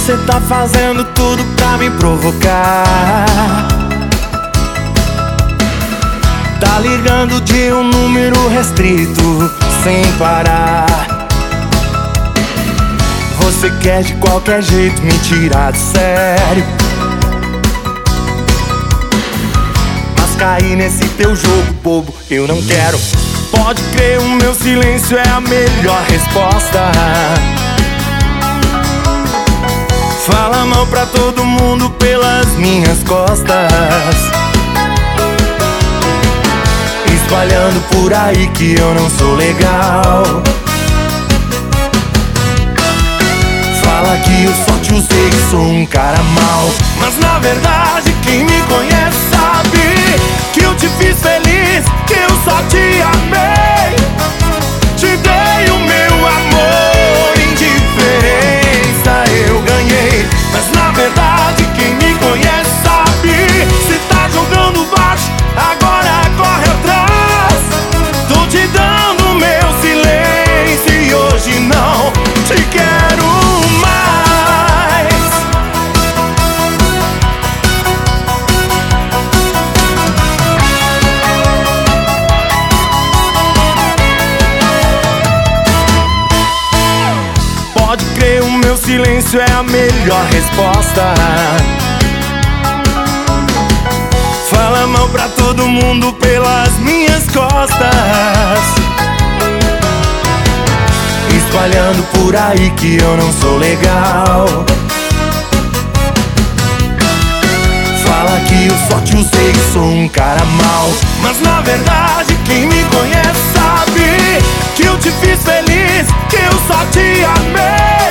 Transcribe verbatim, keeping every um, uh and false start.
Você tá fazendo tudo pra me provocar. Tá ligando de um número restrito sem parar. Você quer de qualquer jeito me tirar de sério, mas cair nesse teu jogo bobo eu não quero. Pode crer, o meu silêncio é a melhor resposta. Fala mal pra todo mundo pelas minhas costas, espalhando por aí que eu não sou legal. Fala que eu só te usei, que sou um cara mau, mas na verdade quem me conhece sabe que eu te fiz feliz, que eu só te amei. Te dei o meu amor, indiferença eu ganhei, mas na verdade quem me conhece sabe. Se tá jogando baixo, agora corre atrás. Tô te dando meu silêncio e hoje não te quero mais. Pode crer, o meu silêncio é a melhor resposta. Fala mal pra todo mundo pelas minhas costas, espalhando por aí que eu não sou legal. Fala que eu só te usei, que sou um cara mau, mas na verdade quem me conhece sabe que eu te fiz feliz, que eu só te amei.